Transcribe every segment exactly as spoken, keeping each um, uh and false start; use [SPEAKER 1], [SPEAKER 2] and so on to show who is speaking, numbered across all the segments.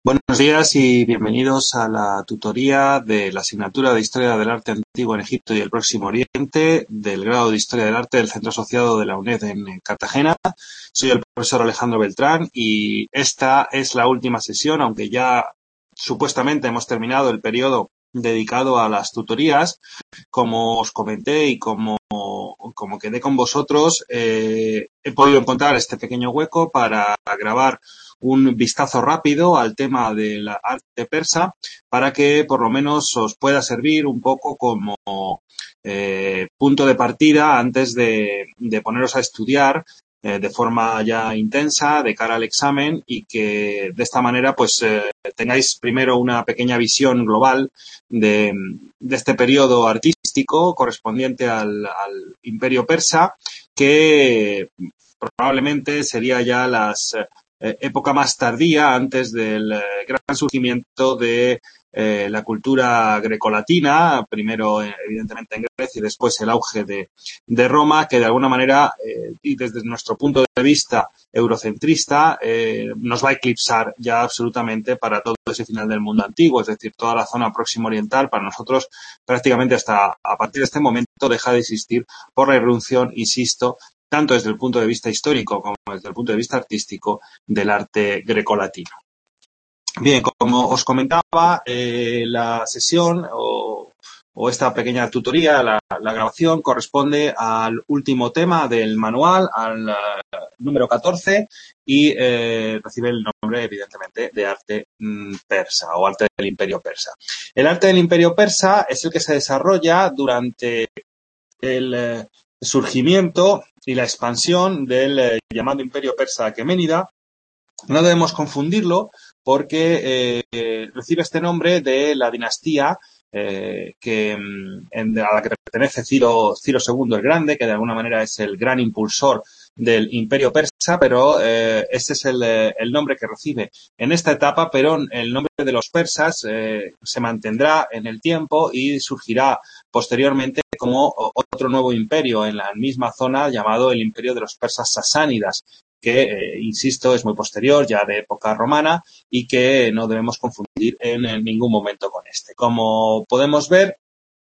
[SPEAKER 1] Buenos días y bienvenidos a la tutoría de la asignatura de Historia del Arte Antiguo en Egipto y el Próximo Oriente del grado de Historia del Arte del Centro Asociado de la UNED en Cartagena. Soy el profesor Alejandro Beltrán y esta es la última sesión, aunque ya supuestamente hemos terminado el periodo dedicado a las tutorías. Como os comenté y como, como quedé con vosotros, eh, he podido encontrar este pequeño hueco para grabar un vistazo rápido al tema del arte persa para que por lo menos os pueda servir un poco como eh, punto de partida antes de, de poneros a estudiar eh, de forma ya intensa de cara al examen, y que de esta manera pues eh, tengáis primero una pequeña visión global de, de este periodo artístico correspondiente al, al Imperio Persa, que probablemente sería ya las eh, época más tardía antes del eh, gran surgimiento de eh, la cultura grecolatina, primero eh, evidentemente en Grecia y después el auge de, de Roma, que de alguna manera eh, y desde nuestro punto de vista eurocentrista eh, nos va a eclipsar ya absolutamente para todo ese final del mundo antiguo, es decir, toda la zona próxima oriental para nosotros prácticamente hasta a partir de este momento deja de existir por la irrupción, insisto, tanto desde el punto de vista histórico como desde el punto de vista artístico del arte grecolatino. Bien, como os comentaba, eh, la sesión o, o esta pequeña tutoría, la, la grabación, corresponde al último tema del manual, al uh, número catorce, y eh, recibe el nombre, evidentemente, de arte mm, persa o arte del Imperio Persa. El arte del Imperio Persa es el que se desarrolla durante el eh, surgimiento y la expansión del eh, llamado Imperio Persa Aqueménida. No debemos confundirlo porque eh, recibe este nombre de la dinastía eh, que, en, a la que pertenece Ciro, Ciro segundo el Grande, que de alguna manera es el gran impulsor del Imperio Persa, pero eh, este es el, el nombre que recibe en esta etapa, pero el nombre de los persas eh, se mantendrá en el tiempo y surgirá posteriormente como otro nuevo imperio en la misma zona llamado el Imperio de los Persas Sasánidas, que, eh, insisto, es muy posterior, ya de época romana, y que no debemos confundir en, en ningún momento con este. Como podemos ver,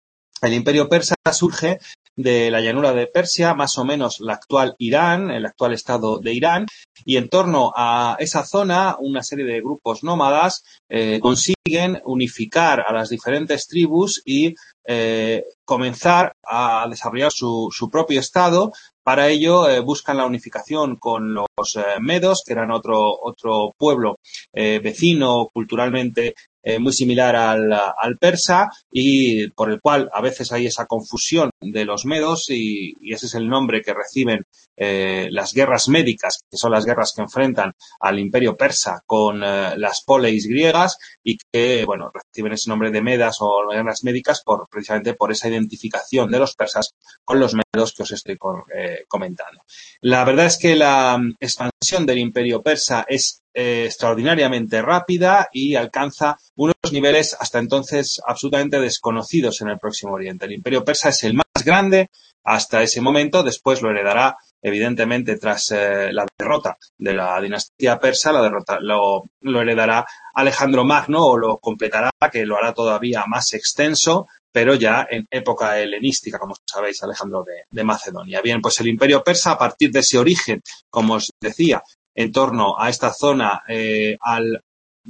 [SPEAKER 1] el Imperio Persa surge de la llanura de Persia, más o menos la actual Irán, el actual estado de Irán, y en torno a esa zona una serie de grupos nómadas eh, consiguen unificar a las diferentes tribus y eh, comenzar a desarrollar su, su propio estado. Para ello eh, buscan la unificación con los eh, medos, que eran otro, otro pueblo eh, vecino culturalmente Eh, muy similar al, al persa, y por el cual a veces hay esa confusión de los medos, y, y ese es el nombre que reciben eh, las guerras médicas, que son las guerras que enfrentan al Imperio Persa con eh, las poleis griegas, y que, bueno, reciben ese nombre de medas o guerras médicas por precisamente por esa identificación de los persas con los medos que os estoy eh, comentando. La verdad es que la expansión del Imperio Persa es eh, extraordinariamente rápida y alcanza unos niveles hasta entonces absolutamente desconocidos en el Próximo Oriente. El Imperio Persa es el más grande hasta ese momento, después lo heredará, evidentemente, tras eh, la derrota de la dinastía persa, la derrota lo, lo heredará Alejandro Magno, o lo completará, que lo hará todavía más extenso, pero ya en época helenística, como sabéis, Alejandro de, de Macedonia. Bien, pues el Imperio Persa, a partir de ese origen, como os decía, en torno a esta zona eh, al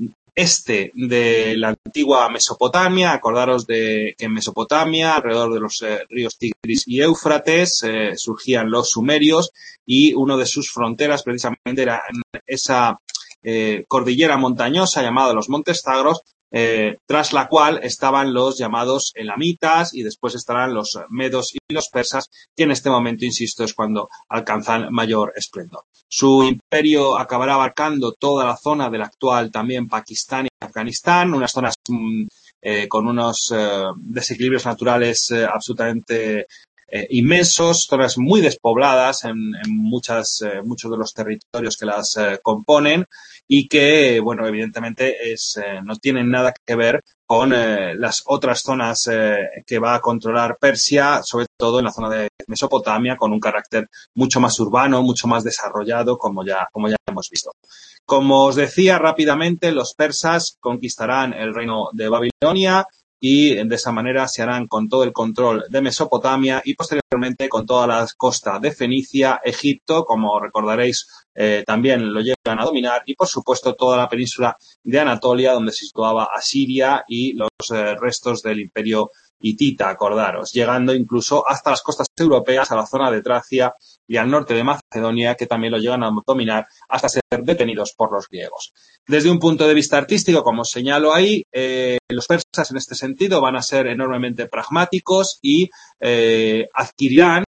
[SPEAKER 1] este de la antigua Mesopotamia, acordaros de que en Mesopotamia, alrededor de los eh, ríos Tigris y Éufrates, eh, surgían los sumerios, y uno de sus fronteras precisamente era esa eh, cordillera montañosa llamada los Montes Zagros, eh, tras la cual estaban los llamados elamitas, y después estarán los medos y los persas, que en este momento, insisto, es cuando alcanzan mayor esplendor. Su imperio acabará abarcando toda la zona del actual también Pakistán y Afganistán, unas zonas mm, eh, con unos eh, desequilibrios naturales eh, absolutamente eh, inmensos, zonas muy despobladas en, en muchas, eh, muchos de los territorios que las eh, componen y que, bueno, evidentemente es, eh, no tienen nada que ver con eh, las otras zonas eh, que va a controlar Persia, sobre todo en la zona de Mesopotamia, con un carácter mucho más urbano, mucho más desarrollado, como ya, como ya hemos visto. Como os decía rápidamente, los persas conquistarán el reino de Babilonia y de esa manera se harán con todo el control de Mesopotamia y posteriormente con toda la costa de Fenicia, Egipto, como recordaréis, eh, también lo llegan a dominar y, por supuesto, toda la península de Anatolia, donde se situaba Asiria y los eh, restos del imperio hitita, acordaros, llegando incluso hasta las costas europeas, a la zona de Tracia y al norte de Macedonia, que también lo llegan a dominar hasta ser detenidos por los griegos. Desde un punto de vista artístico, como os señalo ahí, eh, los persas en este sentido van a ser enormemente pragmáticos y eh, adquirirán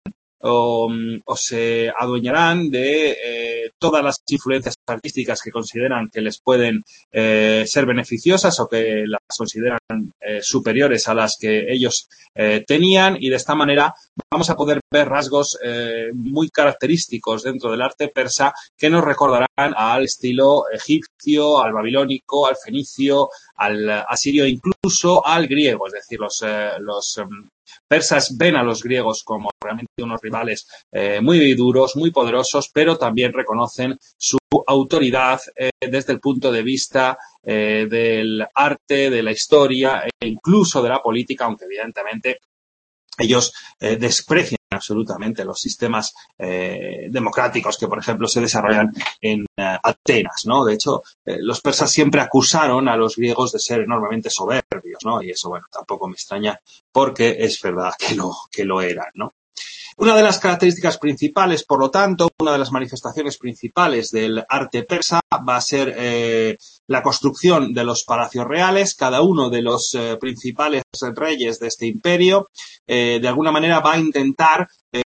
[SPEAKER 1] o, o se adueñarán de eh, todas las influencias artísticas que consideran que les pueden eh, ser beneficiosas o que las consideran eh, superiores a las que ellos eh, tenían, y de esta manera vamos a poder ver rasgos eh, muy característicos dentro del arte persa que nos recordarán al estilo egipcio, al babilónico, al fenicio, al asirio, incluso al griego, es decir, los, eh, los um, persas ven a los griegos como realmente unos rivales eh, muy duros, muy poderosos, pero también reconocen su autoridad eh, desde el punto de vista eh, del arte, de la historia e incluso de la política, aunque evidentemente ellos eh, desprecian absolutamente los sistemas eh, democráticos que, por ejemplo, se desarrollan en eh, Atenas, ¿no? De hecho, eh, los persas siempre acusaron a los griegos de ser enormemente soberbios, ¿no? Y eso, bueno, tampoco me extraña porque es verdad que lo, que lo eran, ¿no? Una de las características principales, por lo tanto, una de las manifestaciones principales del arte persa va a ser eh, la construcción de los palacios reales. Cada uno de los eh, principales reyes de este imperio, eh, de alguna manera, va a intentar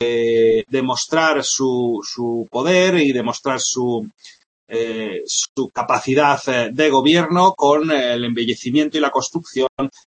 [SPEAKER 1] eh, demostrar su, su poder y demostrar su, eh, su capacidad de gobierno con el embellecimiento y la construcción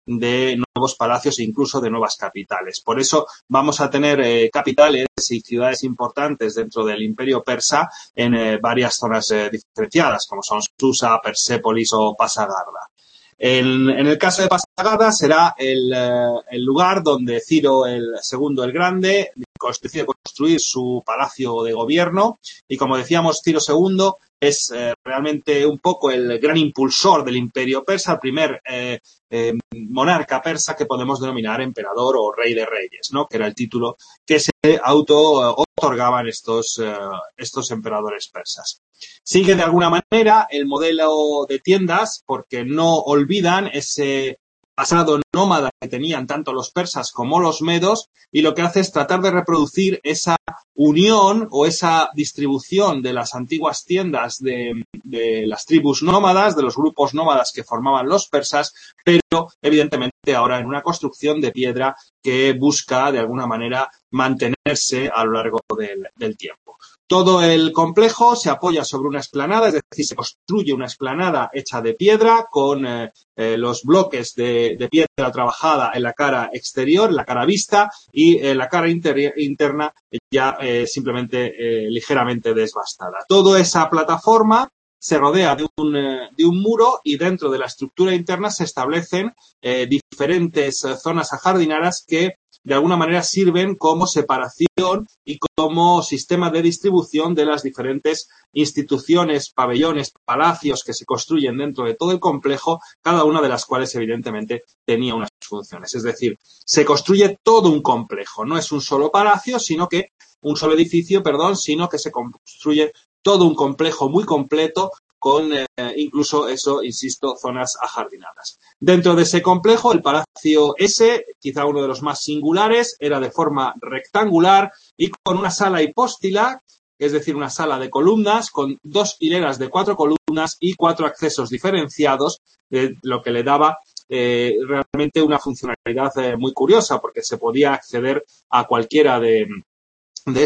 [SPEAKER 1] de nuevos palacios e incluso de nuevas capitales. Por eso vamos a tener eh, capitales y ciudades importantes dentro del imperio persa en eh, varias zonas eh, diferenciadas, como son Susa, Persépolis o Pasargada. En, en el caso de Pasargada será el, eh, el lugar donde Ciro el segundo el Grande decide construir su palacio de gobierno y, como decíamos, Ciro segundo es eh, realmente un poco el gran impulsor del imperio persa, el primer eh, eh, monarca persa que podemos denominar emperador o rey de reyes, ¿no? Que era el título que se auto otorgaban estos, eh, estos emperadores persas. Sigue de alguna manera el modelo de tiendas porque no olvidan ese pasado nómada que tenían tanto los persas como los medos, y lo que hace es tratar de reproducir esa unión o esa distribución de las antiguas tiendas de, de las tribus nómadas, de los grupos nómadas que formaban los persas, pero evidentemente ahora en una construcción de piedra que busca de alguna manera mantenerse a lo largo del, del tiempo. Todo el complejo se apoya sobre una explanada, es decir, se construye una explanada hecha de piedra con eh, eh, los bloques de, de piedra trabajada en la cara exterior, en la cara vista, y en la cara inter interna ya eh, simplemente eh, ligeramente desbastada. Toda esa plataforma se rodea de un, eh, de un muro y dentro de la estructura interna se establecen eh, diferentes eh, zonas ajardinadas que de alguna manera sirven como separación y como sistema de distribución de las diferentes instituciones, pabellones, palacios que se construyen dentro de todo el complejo, cada una de las cuales evidentemente tenía unas funciones. Es decir, se construye todo un complejo, no es un solo palacio, sino que un solo edificio, perdón, sino que se construye todo un complejo muy completo con eh, incluso eso, insisto, zonas ajardinadas. Dentro de ese complejo, el Palacio S, quizá uno de los más singulares, era de forma rectangular y con una sala hipóstila, es decir, una sala de columnas con dos hileras de cuatro columnas y cuatro accesos diferenciados, eh, lo que le daba eh, realmente una funcionalidad eh, muy curiosa, porque se podía acceder a cualquiera de de estos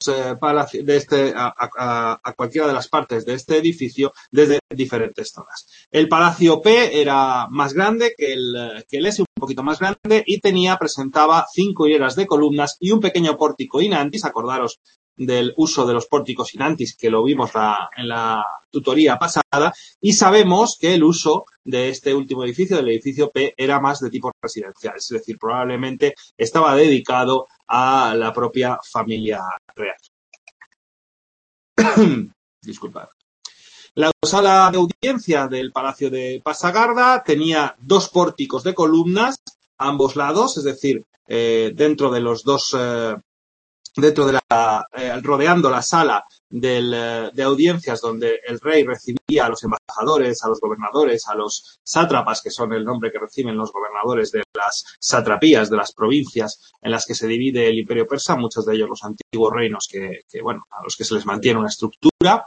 [SPEAKER 1] eh, palacios, de este, a, a, a cualquiera de las partes de este edificio desde diferentes zonas. El Palacio P era más grande que el, que el S, un poquito más grande, y tenía, presentaba cinco hileras de columnas y un pequeño pórtico in antis. Acordaros del uso de los pórticos in antis, que lo vimos la, en la tutoría pasada, y sabemos que el uso de este último edificio, del edificio P, era más de tipo residencial, es decir, probablemente estaba dedicado a la propia familia real. Disculpad. La sala de audiencia del Palacio de Passagarda tenía dos pórticos de columnas a ambos lados, es decir, eh, dentro de los dos, eh, dentro de la, eh, rodeando la sala del, eh, de audiencias donde el rey recibía a los embajadores, a los gobernadores, a los sátrapas, que son el nombre que reciben los gobernadores de las satrapías, de las provincias en las que se divide el Imperio Persa, muchos de ellos los antiguos reinos que, que bueno, a los que se les mantiene una estructura.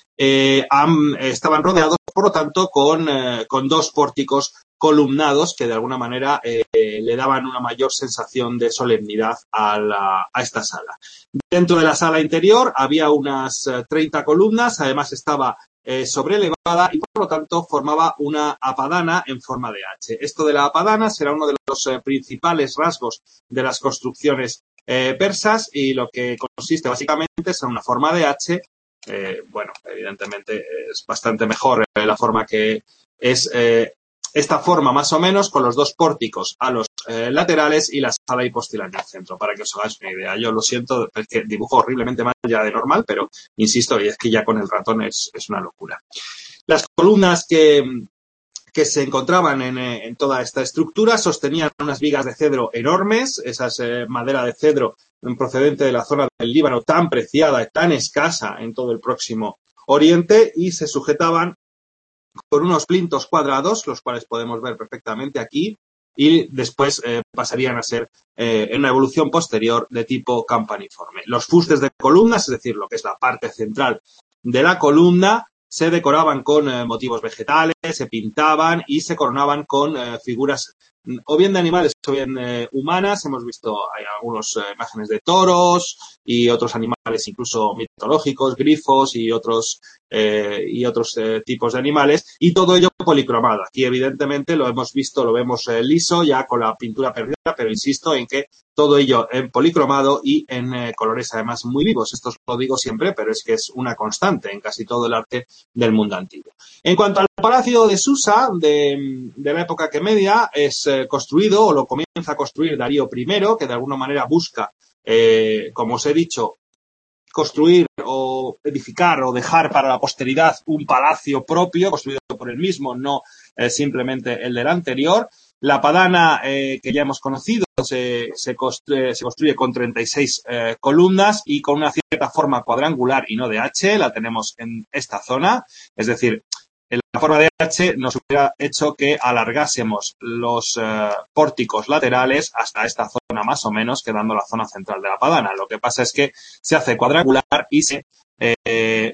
[SPEAKER 1] Eh, han, estaban rodeados, por lo tanto, con, eh, con dos pórticos columnados que de alguna manera eh, le daban una mayor sensación de solemnidad a, la, a esta sala. Dentro de la sala interior había unas eh, treinta columnas, además estaba eh, sobrelevada y por lo tanto formaba una apadana en forma de H. Esto de la apadana será uno de los eh, principales rasgos de las construcciones eh, persas y lo que consiste básicamente es en una forma de H. Eh, bueno, evidentemente es bastante mejor eh, la forma que es eh, esta forma más o menos, con los dos pórticos a los eh, laterales y la sala hipóstila en el centro, para que os hagáis una idea. Yo lo siento, es que dibujo horriblemente mal ya de normal, pero insisto, y es que ya con el ratón es, es una locura. Las columnas que, que se encontraban en, en toda esta estructura sostenían unas vigas de cedro enormes, esas eh, madera de cedro procedente de la zona del Líbano tan preciada y tan escasa en todo el Próximo Oriente, y se sujetaban por unos plintos cuadrados, los cuales podemos ver perfectamente aquí, y después eh, pasarían a ser eh, en una evolución posterior de tipo campaniforme. Los fustes de columnas, es decir, lo que es la parte central de la columna, se decoraban con eh, motivos vegetales, se pintaban y se coronaban con eh, figuras o bien de animales o bien eh, humanas. Hemos visto, hay algunas eh, imágenes de toros y otros animales incluso mitológicos, grifos y otros eh, y otros eh, tipos de animales, y todo ello policromado. Aquí evidentemente lo hemos visto, lo vemos eh, liso ya con la pintura perdida, pero insisto en que todo ello en policromado y en eh, colores además muy vivos. Esto os lo digo siempre, pero es que es una constante en casi todo el arte del mundo antiguo. En cuanto al Palacio de Susa, de, de la época Aqueménida, es eh, construido, o lo comienza a construir Darío primero, que de alguna manera busca, eh, como os he dicho, construir o edificar o dejar para la posteridad un palacio propio, construido por él mismo, no eh, simplemente el del anterior. La padana eh, que ya hemos conocido se, se, construye, se construye con treinta y seis eh, columnas y con una cierta forma cuadrangular y no de H. La tenemos en esta zona, es decir, en la forma de H nos hubiera hecho que alargásemos los eh, pórticos laterales hasta esta zona más o menos, quedando la zona central de la padana. Lo que pasa es que se hace cuadrangular y se, eh,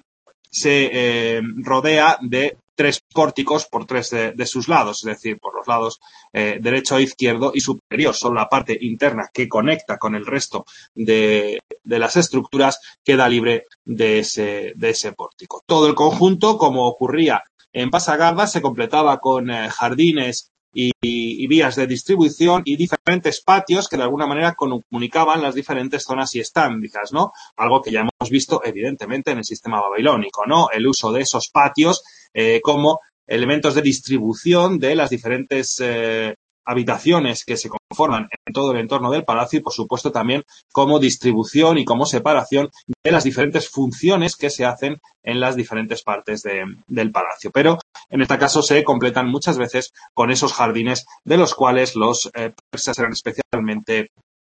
[SPEAKER 1] se eh, rodea de tres pórticos por tres de, de sus lados, es decir, por los lados eh, derecho, izquierdo y superior. Solo la parte interna que conecta con el resto de, de las estructuras queda libre de ese, de ese pórtico. Todo el conjunto, como ocurría en Passagarda, se completaba con eh, jardines y, y, y vías de distribución y diferentes patios que de alguna manera comunicaban las diferentes zonas y estándicas, ¿no? Algo que ya hemos visto evidentemente en el sistema babilónico, ¿no? El uso de esos patios eh, como elementos de distribución de las diferentes eh, habitaciones que se conforman en todo el entorno del palacio y, por supuesto, también como distribución y como separación de las diferentes funciones que se hacen en las diferentes partes de, del palacio. Pero, en este caso, se completan muchas veces con esos jardines de los cuales los eh, persas eran especialmente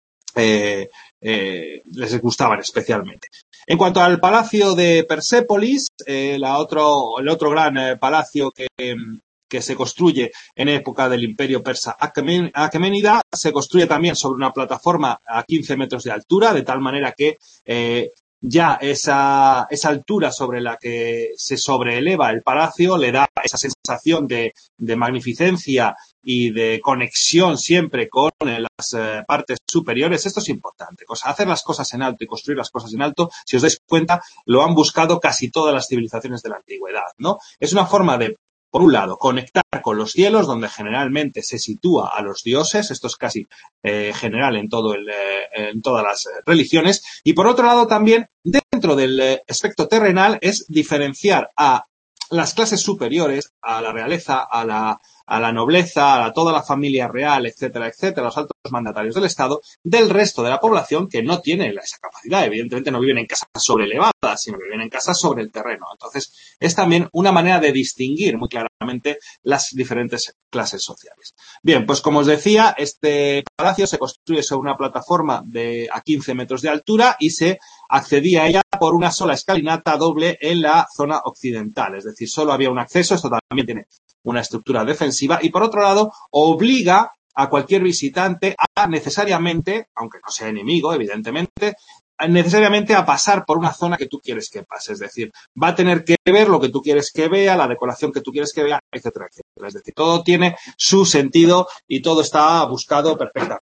[SPEAKER 1] Eh, eh, les gustaban especialmente. En cuanto al palacio de Persépolis, eh, la otro, el otro gran eh, palacio que, que se construye en época del Imperio Persa Aqueménida, se construye también sobre una plataforma a quince metros de altura, de tal manera que eh, ya esa, esa altura sobre la que se sobreeleva el palacio le da esa sensación de, de magnificencia y de conexión siempre con las eh, partes superiores. Esto es importante. O sea, hacer las cosas en alto y construir las cosas en alto, si os dais cuenta, lo han buscado casi todas las civilizaciones de la antigüedad, ¿no? Es una forma de, por un lado, conectar con los cielos, donde generalmente se sitúa a los dioses. Esto es casi eh, general en, todo el, eh, en todas las religiones. Y por otro lado, también, dentro del eh, aspecto terrenal, es diferenciar a las clases superiores, a la realeza, a la, a la nobleza, a toda la familia real, etcétera, etcétera, los altos mandatarios del Estado, del resto de la población que no tiene esa capacidad. Evidentemente no viven en casas sobreelevadas, sino que viven en casas sobre el terreno. Entonces, es también una manera de distinguir muy claramente las diferentes clases sociales. Bien, pues como os decía, este palacio se construye sobre una plataforma de a quince metros de altura y se accedía a ella por una sola escalinata doble en la zona occidental. Es decir, solo había un acceso. Esto también tiene una estructura defensiva y, por otro lado, obliga a cualquier visitante a necesariamente, aunque no sea enemigo, evidentemente, necesariamente a pasar por una zona que tú quieres que pase. Es decir, va a tener que ver lo que tú quieres que vea, la decoración que tú quieres que vea, etcétera, etcétera. Es decir, todo tiene su sentido y todo está buscado perfectamente.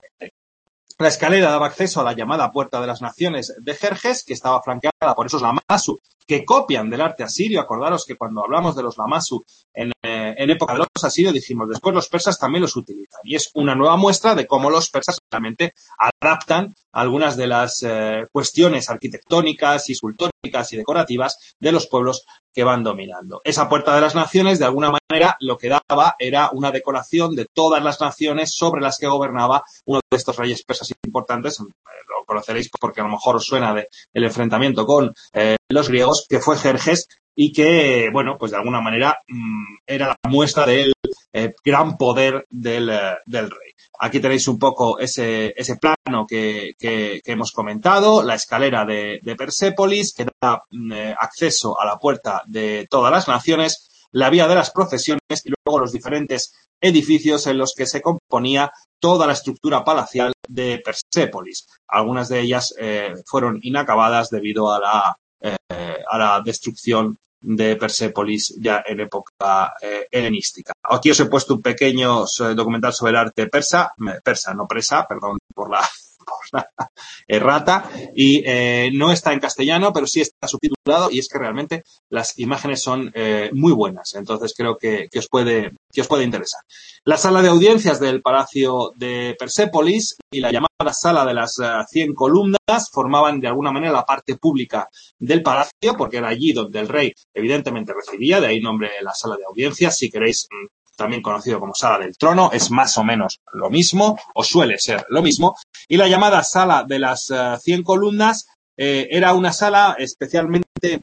[SPEAKER 1] La escalera daba acceso a la llamada Puerta de las Naciones de Jerjes, que estaba flanqueada por esos lamassu que copian del arte asirio. Acordaros que cuando hablamos de los lamassu en, eh, en época de los asirios dijimos, después los persas también los utilizan. Y es una nueva muestra de cómo los persas realmente adaptan algunas de las eh, cuestiones arquitectónicas y escultóricas y decorativas de los pueblos que van dominando. Esa Puerta de las Naciones, de alguna manera, lo que daba era una decoración de todas las naciones sobre las que gobernaba uno de estos reyes persas importantes. Lo conoceréis porque a lo mejor os suena de el enfrentamiento con eh, los griegos, que fue Jerjes, y que, bueno, pues de alguna manera mmm, era la muestra del eh, gran poder del, eh, del rey. Aquí tenéis un poco ese, ese plano que, que, que hemos comentado, la escalera de, de Persépolis, que da eh, acceso a la puerta de todas las naciones, la vía de las procesiones y luego los diferentes edificios en los que se componía toda la estructura palacial de Persépolis. Algunas de ellas eh, fueron inacabadas debido a la, eh, a la destrucción de Persépolis ya en época eh, helenística. Aquí os he puesto un pequeño documental sobre el arte persa, persa, no presa, perdón por la, por la errata, y eh, no está en castellano, pero sí está subtitulado, y es que realmente las imágenes son eh, muy buenas, entonces creo que, que, os puede, que os puede interesar. La sala de audiencias del Palacio de Persépolis y la llamada Sala de las uh, cien columnas formaban de alguna manera la parte pública del palacio, porque era allí donde el rey evidentemente residía, de ahí nombre la sala de audiencias. Si queréis, también conocido como Sala del Trono, es más o menos lo mismo, o suele ser lo mismo. Y la llamada Sala de las uh, cien columnas eh, era una sala especialmente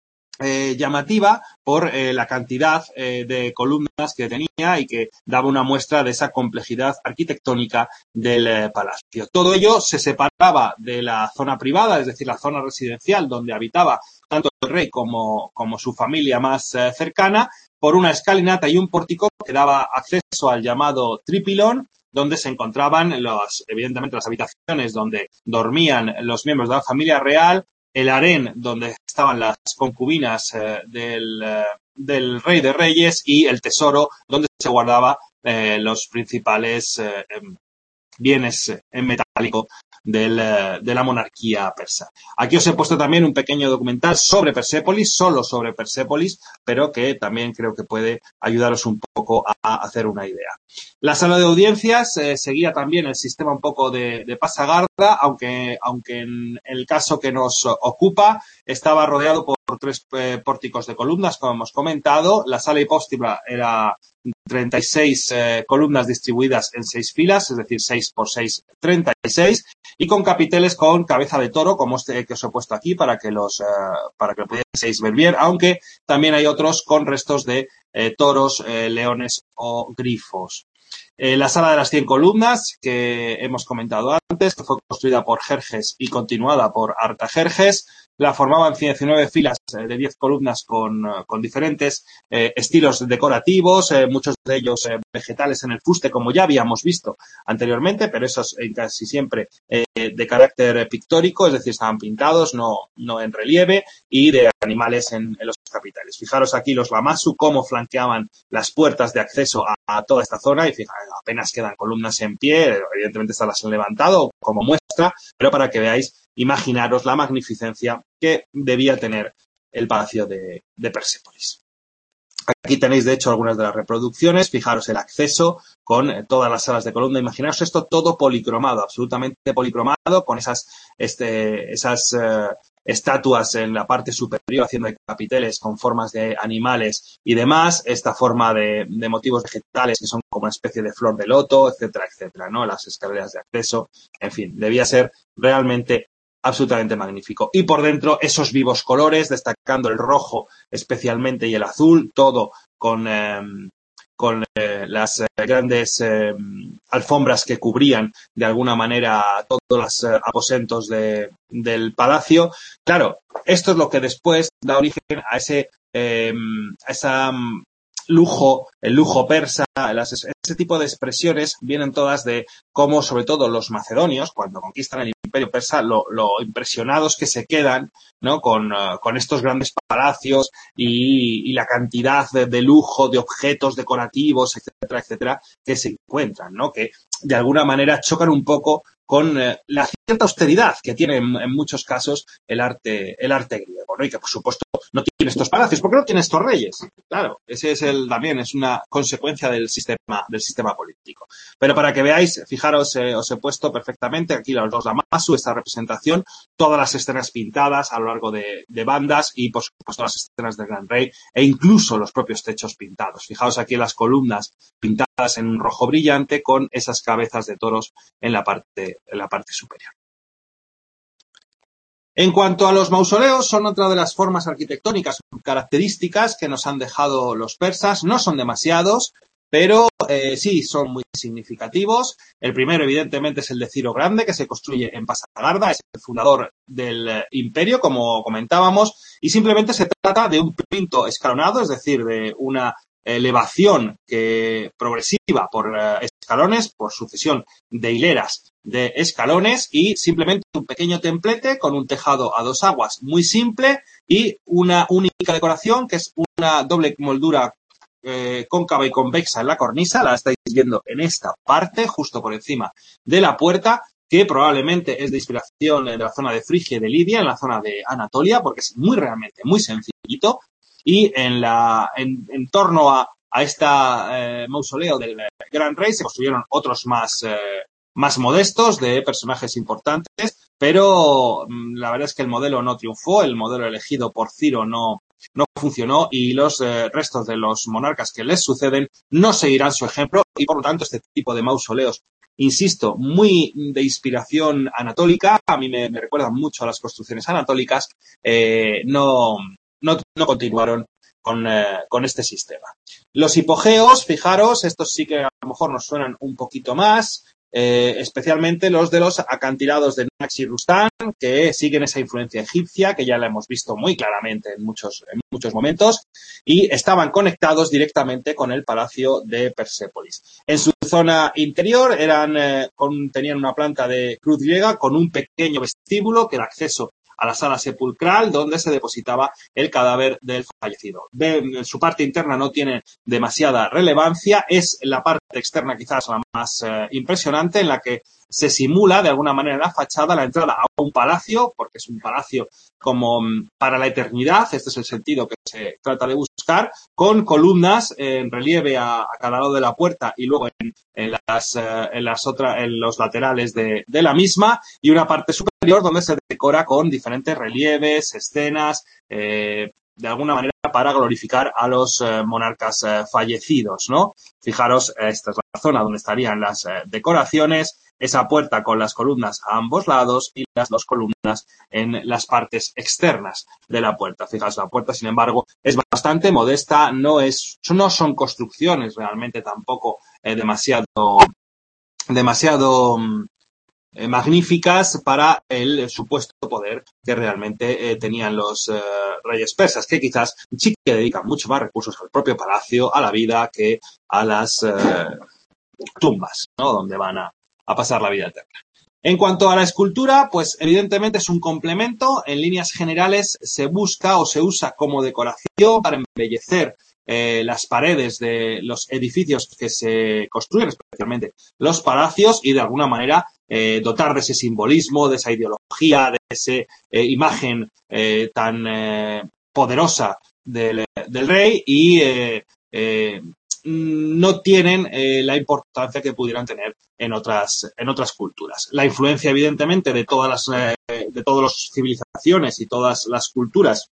[SPEAKER 1] Eh, llamativa por eh, la cantidad eh, de columnas que tenía y que daba una muestra de esa complejidad arquitectónica del eh, palacio. Todo ello se separaba de la zona privada, es decir, la zona residencial donde habitaba tanto el rey como, como su familia más eh, cercana, por una escalinata y un pórtico que daba acceso al llamado tripilón, donde se encontraban los, evidentemente las habitaciones donde dormían los miembros de la familia real, el harén donde estaban las concubinas eh, del, eh, del rey de reyes y el tesoro donde se guardaba eh, los principales eh, bienes en metálico del, de la monarquía persa. Aquí os he puesto también un pequeño documental sobre Persépolis, solo sobre Persépolis, pero que también creo que puede ayudaros un poco a hacer una idea. La sala de audiencias eh, seguía también el sistema un poco de, de pasagarda, aunque, aunque en el caso que nos ocupa estaba rodeado por tres eh, pórticos de columnas, como hemos comentado. La sala hipóstila era treinta y seis eh, columnas distribuidas en seis filas, es decir, seis por seis, treinta y seis, y con capiteles con cabeza de toro, como este que os he puesto aquí, para que los, eh, para que lo pudieseis ver bien, aunque también hay otros con restos de eh, toros, eh, leones o grifos. Eh, la sala de las cien columnas, que hemos comentado antes, que fue construida por Jerjes y continuada por Artajerjes, la formaban diecinueve filas de diez columnas con, con diferentes eh, estilos decorativos, eh, muchos de ellos eh, vegetales en el fuste, como ya habíamos visto anteriormente, pero esos eh, casi siempre eh, de carácter pictórico, es decir, estaban pintados, no, no en relieve, y de animales en, en los capiteles. Fijaros aquí los Lammasu, cómo flanqueaban las puertas de acceso a, a toda esta zona, y fijaros, apenas quedan columnas en pie, evidentemente estas las han levantado como muestra, pero para que veáis, imaginaros la magnificencia que debía tener el palacio de, de Persépolis. Aquí tenéis, de hecho, algunas de las reproducciones. Fijaros el acceso con eh, todas las salas de columna. Imaginaos esto todo policromado, absolutamente policromado, con esas, este, esas eh, estatuas en la parte superior haciendo de capiteles con formas de animales y demás. Esta forma de, de motivos vegetales que son como una especie de flor de loto, etcétera, etcétera, ¿no? Las escaleras de acceso. En fin, debía ser realmente absolutamente magnífico. Y por dentro, esos vivos colores, destacando el rojo especialmente y el azul, todo con, eh, con eh, las eh, grandes eh, alfombras que cubrían de alguna manera todos los eh, aposentos de, del palacio. Claro, esto es lo que después da origen a ese, eh, a esa lujo, el lujo persa, las, ese tipo de expresiones vienen todas de cómo, sobre todo los macedonios, cuando conquistan el imperio persa, lo, lo impresionados que se quedan, ¿no? Con, uh, con estos grandes palacios y, y la cantidad de, de lujo, de objetos decorativos, etcétera, etcétera, que se encuentran, ¿no? Que de alguna manera chocan un poco con eh, la cierta austeridad que tiene en, en muchos casos el arte, el arte griego, ¿no? Y que, por supuesto, no tiene estos palacios. ¿Por qué no tiene estos reyes? Claro, ese es el, también es una consecuencia del sistema, del sistema político. Pero para que veáis, fijaros, eh, os he puesto perfectamente aquí los dos Lammasu, esta representación, todas las escenas pintadas a lo largo de, de bandas y, por supuesto, las escenas del Gran Rey e incluso los propios techos pintados. Fijaos aquí las columnas pintadas en un rojo brillante con esas cabezas de toros en la parte, en la parte superior. En cuanto a los mausoleos, son otra de las formas arquitectónicas características que nos han dejado los persas. No son demasiados, pero eh, sí son muy significativos. El primero, evidentemente, es el de Ciro Grande, que se construye en Pasargada, es el fundador del eh, imperio, como comentábamos, y simplemente se trata de un plinto escalonado, es decir, de una elevación que, progresiva por eh, escalones, por sucesión de hileras de escalones y simplemente un pequeño templete con un tejado a dos aguas muy simple y una única decoración que es una doble moldura eh, cóncava y convexa en la cornisa. La estáis viendo en esta parte, justo por encima de la puerta, que probablemente es de inspiración de la zona de Frigia y de Lidia, en la zona de Anatolia, porque es muy realmente muy sencillito. Y en la en, en torno a, a este eh, mausoleo del Gran Rey se construyeron otros más eh, más modestos de personajes importantes, pero la verdad es que el modelo no triunfó, el modelo elegido por Ciro no, no funcionó y los eh, restos de los monarcas que les suceden no seguirán su ejemplo y por lo tanto este tipo de mausoleos, insisto, muy de inspiración anatólica, a mí me, me recuerdan mucho a las construcciones anatólicas, eh, no, no, no continuaron con, eh, con este sistema. Los hipogeos, fijaros, estos sí que a lo mejor nos suenan un poquito más, Eh, especialmente los de los acantilados de Nax y Rustán, que siguen esa influencia egipcia, que ya la hemos visto muy claramente en muchos, en muchos momentos, y estaban conectados directamente con el palacio de Persépolis. En su zona interior eran, eh, con, tenían una planta de cruz griega con un pequeño vestíbulo que da acceso a la sala sepulcral donde se depositaba el cadáver del fallecido. De, su parte interna no tiene demasiada relevancia, es la parte externa quizás la más eh, impresionante en la que se simula de alguna manera en la fachada la entrada a un palacio, porque es un palacio como para la eternidad, este es el sentido que se trata de buscar, con columnas en relieve a, a cada lado de la puerta y luego en, en las, eh, en las otras, en los laterales de, de la misma y una parte superior donde se decora con diferentes relieves, escenas, eh, de alguna manera para glorificar a los eh, monarcas eh, fallecidos, ¿no? Fijaros, esta es la zona donde estarían las eh, decoraciones, esa puerta con las columnas a ambos lados y las dos columnas en las partes externas de la puerta. Fijaos, la puerta, sin embargo, es bastante modesta, no es, no son construcciones realmente tampoco eh, demasiado, demasiado eh, magníficas para el supuesto poder que realmente eh, tenían los eh, reyes persas, que quizás sí que dedican mucho más recursos al propio palacio, a la vida, que a las eh, tumbas, ¿no? Donde van a, a pasar la vida eterna. En cuanto a la escultura, pues evidentemente es un complemento. En líneas generales se busca o se usa como decoración para embellecer eh, las paredes de los edificios que se construyen, especialmente los palacios, y de alguna manera eh, dotar de ese simbolismo, de esa ideología, de esa eh, imagen eh, tan eh, poderosa del, del rey y eh, eh, no tienen eh, la importancia que pudieran tener en otras en otras culturas. La influencia, evidentemente, de todas las eh, de todas las civilizaciones y todas las culturas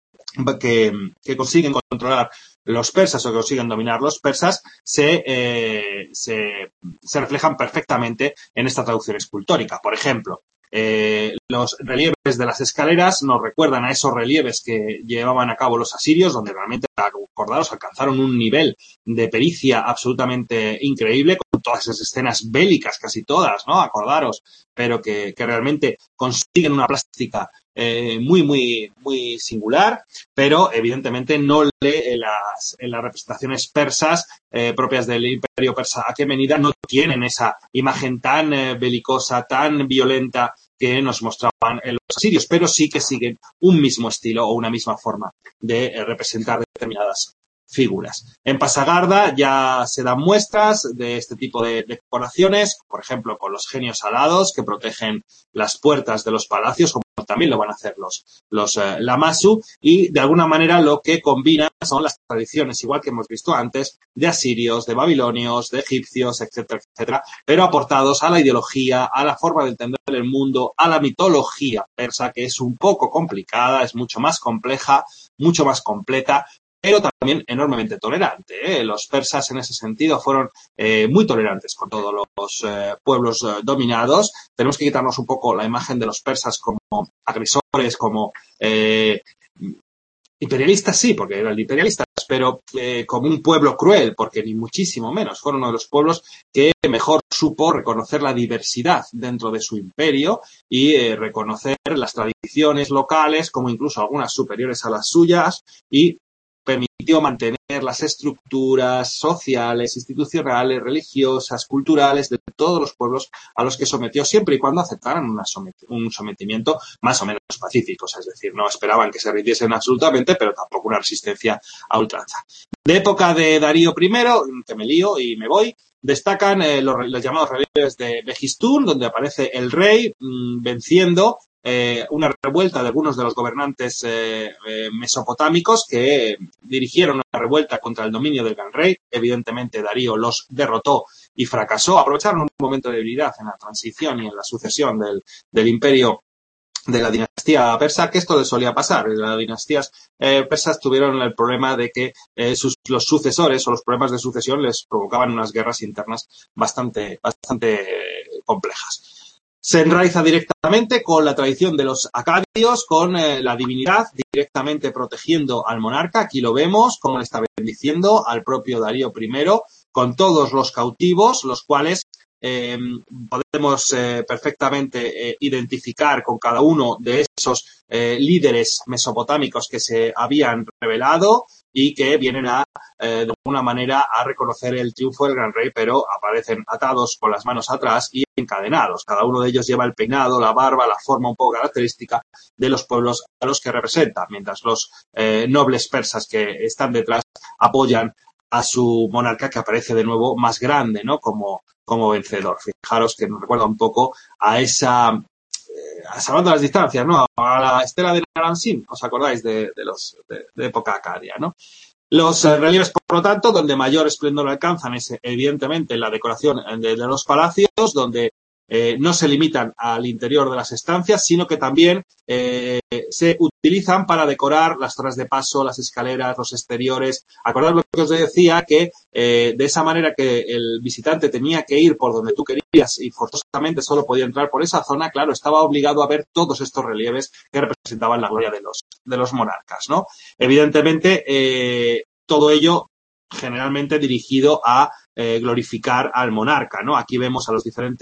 [SPEAKER 1] que, que consiguen controlar los persas o que consiguen dominar los persas se, eh, se, se reflejan perfectamente en esta traducción escultórica. Por ejemplo, Eh, los relieves de las escaleras nos recuerdan a esos relieves que llevaban a cabo los asirios, donde realmente, acordaros, alcanzaron un nivel de pericia absolutamente increíble, con todas esas escenas bélicas, casi todas, ¿no? Acordaros, pero que, que realmente consiguen una plástica eh, muy, muy, muy singular, pero evidentemente no lee en las, en las representaciones persas eh, propias del imperio persa aquemenida, no tienen esa imagen tan eh, belicosa, tan violenta que nos mostraban en los asirios, pero sí que siguen un mismo estilo o una misma forma de eh, representar determinadas figuras. En Pasagarda ya se dan muestras de este tipo de decoraciones, por ejemplo, con los genios alados que protegen las puertas de los palacios, como también lo van a hacer los, los eh, Lamassu, y de alguna manera lo que combina son las tradiciones, igual que hemos visto antes, de asirios, de babilonios, de egipcios, etcétera, etcétera, pero aportados a la ideología, a la forma de entender el mundo, a la mitología persa, que es un poco complicada, es mucho más compleja, mucho más completa, pero también enormemente tolerante, ¿eh? Los persas en ese sentido fueron eh, muy tolerantes con todos los eh, pueblos eh, dominados. Tenemos que quitarnos un poco la imagen de los persas como agresores, como eh, imperialistas, sí, porque eran imperialistas, pero eh, como un pueblo cruel, porque ni muchísimo menos. Fueron uno de los pueblos que mejor supo reconocer la diversidad dentro de su imperio y eh, reconocer las tradiciones locales, como incluso algunas superiores a las suyas, y permitió mantener las estructuras sociales, institucionales, religiosas, culturales de todos los pueblos a los que sometió, siempre y cuando aceptaran una somet- un sometimiento más o menos pacífico. Es decir, no esperaban que se rindiesen absolutamente, pero tampoco una resistencia a ultranza. De época de Darío primero, que me lío y me voy, destacan eh, los, los llamados relieves de Behistún, donde aparece el rey mmm, venciendo Eh, una revuelta de algunos de los gobernantes eh, eh, mesopotámicos que dirigieron una revuelta contra el dominio del gran rey. Evidentemente Darío los derrotó y fracasó. Aprovecharon un momento de debilidad en la transición y en la sucesión del, del imperio de la dinastía persa, que esto les solía pasar. Las dinastías eh, persas tuvieron el problema de que eh, sus, los sucesores o los problemas de sucesión les provocaban unas guerras internas bastante, bastante complejas. Se enraiza directamente con la tradición de los acadios, con eh, la divinidad directamente protegiendo al monarca. Aquí lo vemos, cómo le está bendiciendo al propio Darío primero, con todos los cautivos, los cuales eh, podemos eh, perfectamente eh, identificar con cada uno de esos eh, líderes mesopotámicos que se habían revelado y que vienen a, eh, de alguna manera, a reconocer el triunfo del gran rey, pero aparecen atados con las manos atrás y encadenados. Cada uno de ellos lleva el peinado, la barba, la forma un poco característica de los pueblos a los que representan, mientras los eh, nobles persas que están detrás apoyan a su monarca, que aparece de nuevo más grande, ¿no? Como, como vencedor. Fijaros que nos recuerda un poco a esa, eh, salvando las distancias, ¿no? A la estela de Naram-Sin, ¿os acordáis de, de los de, de época acadia, ¿no? Los eh, relieves, por lo tanto, donde mayor esplendor alcanzan es, evidentemente, la decoración de, de los palacios, donde eh, no se limitan al interior de las estancias, sino que también eh, se utilizan para decorar las zonas de paso, las escaleras, los exteriores. Acordad lo que os decía, que eh, de esa manera que el visitante tenía que ir por donde tú querías y forzosamente solo podía entrar por esa zona, claro, estaba obligado a ver todos estos relieves que representaban la gloria de los, de los monarcas, ¿no? Evidentemente, eh, todo ello generalmente dirigido a eh, glorificar al monarca, ¿no? Aquí vemos a los diferentes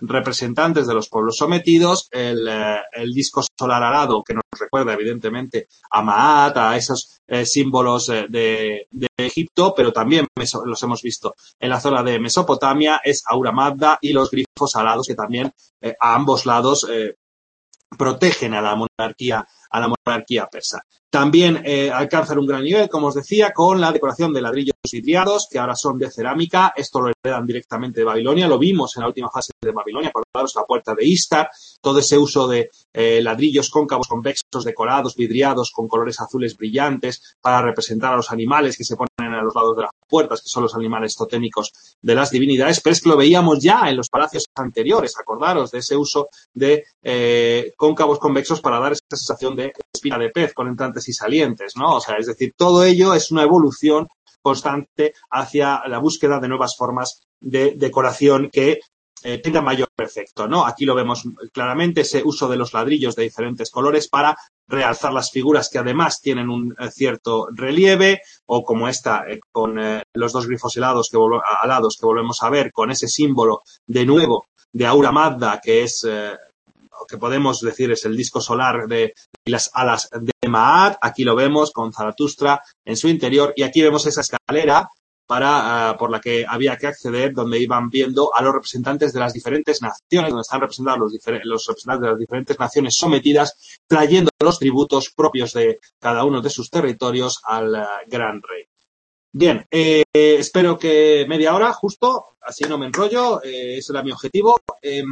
[SPEAKER 1] representantes de los pueblos sometidos, el, eh, el disco solar alado, que nos recuerda evidentemente a Maat, a esos eh, símbolos eh, de, de Egipto, pero también meso, los hemos visto en la zona de Mesopotamia, es Ahura Mazda, y los grifos alados, que también eh, a ambos lados eh, protegen a la monarquía, a la monarquía persa. También eh, alcanzan un gran nivel, como os decía, con la decoración de ladrillos vidriados, que ahora son de cerámica. Esto lo heredan directamente de Babilonia. Lo vimos en la última fase de Babilonia, acordaros la puerta de Istar, todo ese uso de eh, ladrillos cóncavos convexos, decorados, vidriados, con colores azules brillantes, para representar a los animales que se ponen a los lados de las puertas, que son los animales totémicos de las divinidades. Pero es que lo veíamos ya en los palacios anteriores, acordaros de ese uso de eh, cóncavos convexos para dar esa sensación de espina de pez con entrantes y salientes, ¿no? O sea, es decir, todo ello es una evolución constante hacia la búsqueda de nuevas formas de decoración que eh, tengan mayor efecto, ¿no? Aquí lo vemos claramente, ese uso de los ladrillos de diferentes colores para realzar las figuras que además tienen un eh, cierto relieve, o como esta eh, con eh, los dos grifos helados que alados que volvemos a ver, con ese símbolo de nuevo de Ahura Mazda, que es eh, que podemos decir es el disco solar de las alas de Maat. Aquí lo vemos con Zaratustra en su interior, y aquí vemos esa escalera para uh, por la que había que acceder, donde iban viendo a los representantes de las diferentes naciones, donde están representados los, los representantes de las diferentes naciones sometidas, trayendo los tributos propios de cada uno de sus territorios al uh, gran rey. Bien, eh, espero que media hora, justo, así no me enrollo, eh, ese era mi objetivo. Eh,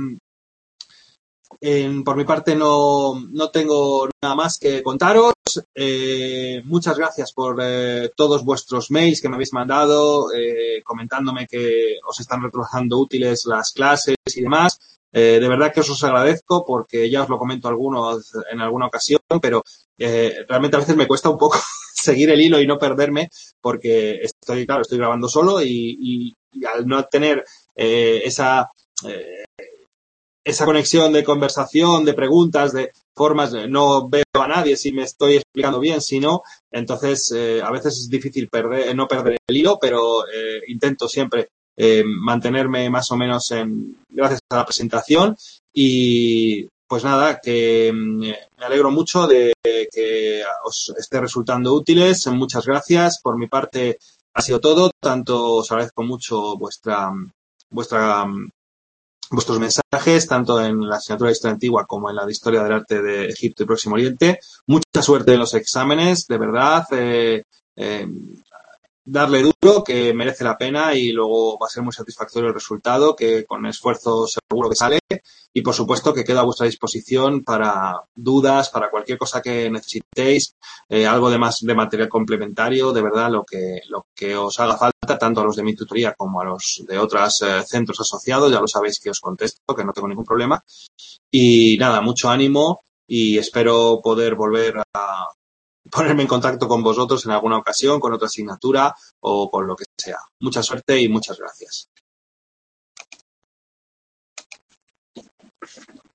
[SPEAKER 1] Eh, por mi parte no, no tengo nada más que contaros. Eh, muchas gracias por eh, todos vuestros mails que me habéis mandado, eh, comentándome que os están resultando útiles las clases y demás. Eh, de verdad que os, os agradezco, porque ya os lo comento algunos en alguna ocasión, pero eh, realmente a veces me cuesta un poco seguir el hilo y no perderme, porque estoy, claro, estoy grabando solo y, y, y al no tener eh, esa... Eh, esa conexión de conversación, de preguntas, de formas, no veo a nadie si me estoy explicando bien, si no, entonces eh, a veces es difícil perder, no perder el hilo, pero eh, intento siempre eh, mantenerme más o menos en, gracias a la presentación. Y pues nada, que me alegro mucho de que os esté resultando útiles. Muchas gracias. Por mi parte ha sido todo. Tanto os agradezco mucho vuestra vuestra vuestros mensajes, tanto en la asignatura de Historia Antigua como en la de Historia del Arte de Egipto y Próximo Oriente. Mucha suerte en los exámenes, de verdad. Eh, eh, darle duro, que merece la pena, y luego va a ser muy satisfactorio el resultado, que con esfuerzo seguro que sale. Y, por supuesto, que quedo a vuestra disposición para dudas, para cualquier cosa que necesitéis, eh, algo de más de material complementario, de verdad, lo que, lo que os haga falta, tanto a los de mi tutoría como a los de otros eh, centros asociados. Ya lo sabéis que os contesto, que no tengo ningún problema. Y nada, mucho ánimo, y espero poder volver a ponerme en contacto con vosotros en alguna ocasión, con otra asignatura o con lo que sea. Mucha suerte y muchas gracias.